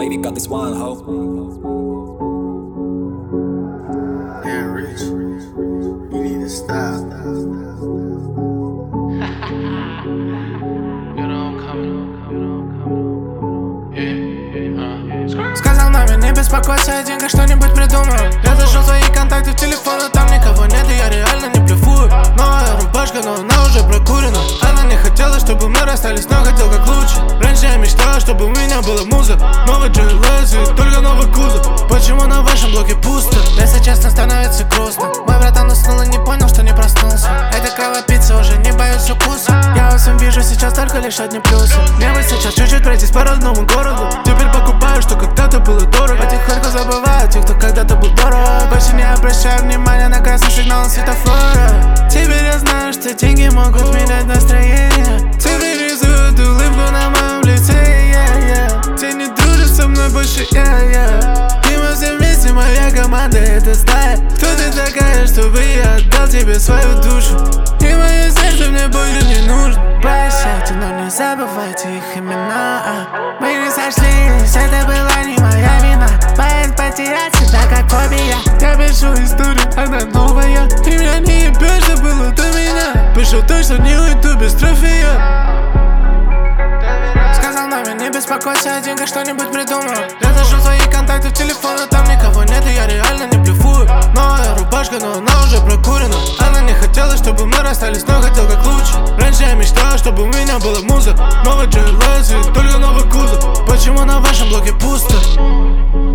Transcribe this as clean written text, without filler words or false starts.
Flavy got this one hoe. Damn, Rich, you need to stop. Сказал маме, не беспокойся, я деньгах что-нибудь придумаю. Я зашел в свои контакты в телефон, но там никого нет, и я реально не блефую. Новая рубашка, но она уже прокурена. Она не хотела, чтобы мы расстались, но хотел как лучше. Раньше я мечтал, чтобы у меня была муза. Новый GLS и только новый кузов. Почему на вашем блоке пусто? Если честно, становится грустно. Мой братан уснул и не понял, что не проснулся. Эта кровопийца уже не боится укуса. Я во всем вижу сейчас только лишь одни плюсы. Мне бы сейчас чуть-чуть пройтись по родному городу. Теперь покупаю, что когда-то было дорого. Потихоньку забываю тех, кто когда-то был дорог. Больше не обращаю внимания на красный сигнал светофора. Теперь я знаю, что деньги могут менять настроение. Теперь рисуют улыбку на моем лице, yeah. Те не дружат со мной больше, yeah. И мы все вместе, моя команда, это стая. Кто ты такая, чтобы я отдал тебе свою душу? И мое сердце мне больше не нужно. Прощайте, но не забывайте их имена. Мы не сошлись, это была не моя вина. Боясь потерять себя, как фобия. Я пишу историю, она новая. И меня не ебешь, что было до меня. Пишу то, что не уйду без трофея. Сказал маме, не беспокойся, о деньгах что-нибудь придумаю. Я зашел в свои контакты в телефон, но там никого нет, и я реально не блефую. Новая рубашка, но она уже прокурена. Она не хотела, чтобы мы расстались, но хотел как лучше. Раньше я мечтал, чтобы у меня была муза. Новый GLS и только новый кузов. Почему на вашем блоке пусто?